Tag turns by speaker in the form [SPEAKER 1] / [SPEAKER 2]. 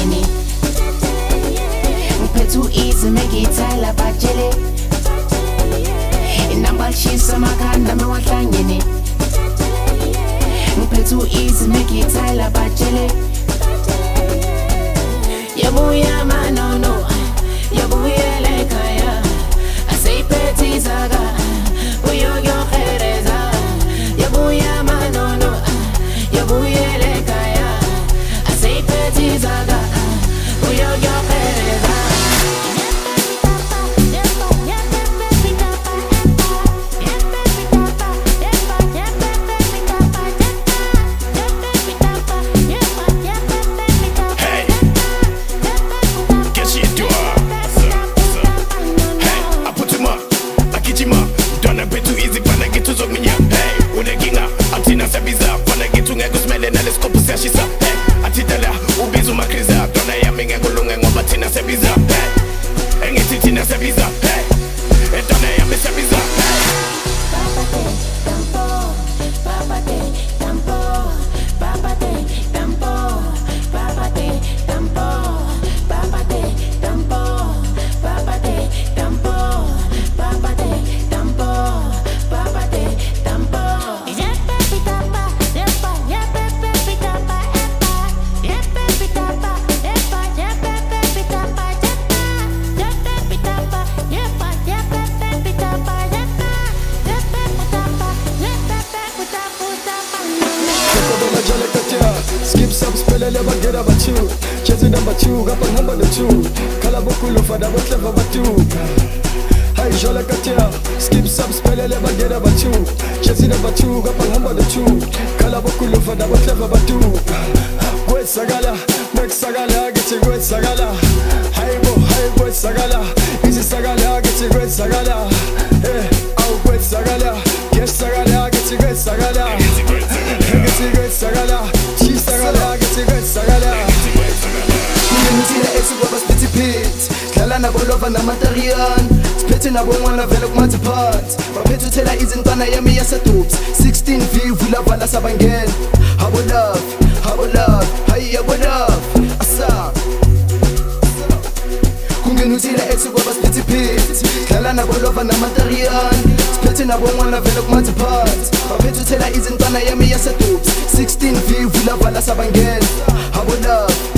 [SPEAKER 1] wahlangene ngiphethe easy mengithayela bajele inamba lishisa makhanda mewahlangene ngiphethe easy mengithayela bajele yabuya manono yabuyela ekhaya aseyiphethe izaka uyoyohereza yabuya manono yabuyela ekhaya aseyiphethe izaka uyoyohereza
[SPEAKER 2] Skip some spell never get about you. Chasing number two, got on number two. Kalabokulu for the clever about you. Hi, Jola Katia. Skip some spell never get about you. Chasing number two, got on number two. Kalabokulu for the clever about you. Great Sagala, make Sagala, get a great Sagala. Hi, great Sagala. Easy Sagala, get a great Sagala. Hey, oh, great Sagala. Yes, Sagala, get a great Sagala. Get a great Sagala. Sagala, get a great Sagala. Ungenithile ethi kwaba spitty pit. Dlala nabo lova namatarian. Siphethe nabo mwana vele kumathi phansi. Baphethe uthela izintwana yami yasedubs. 16V vula vala sabangena. Habo love, hayi yabo love. Asa. Ungenithile ethi kwaba spitty pit. Dlala nabo lova namatarian. Siphethe nabo mwana vele kumathi phansi. Baphethe uthela izintwana yami yasedubs. 16V vula vala sabangena. Habo love.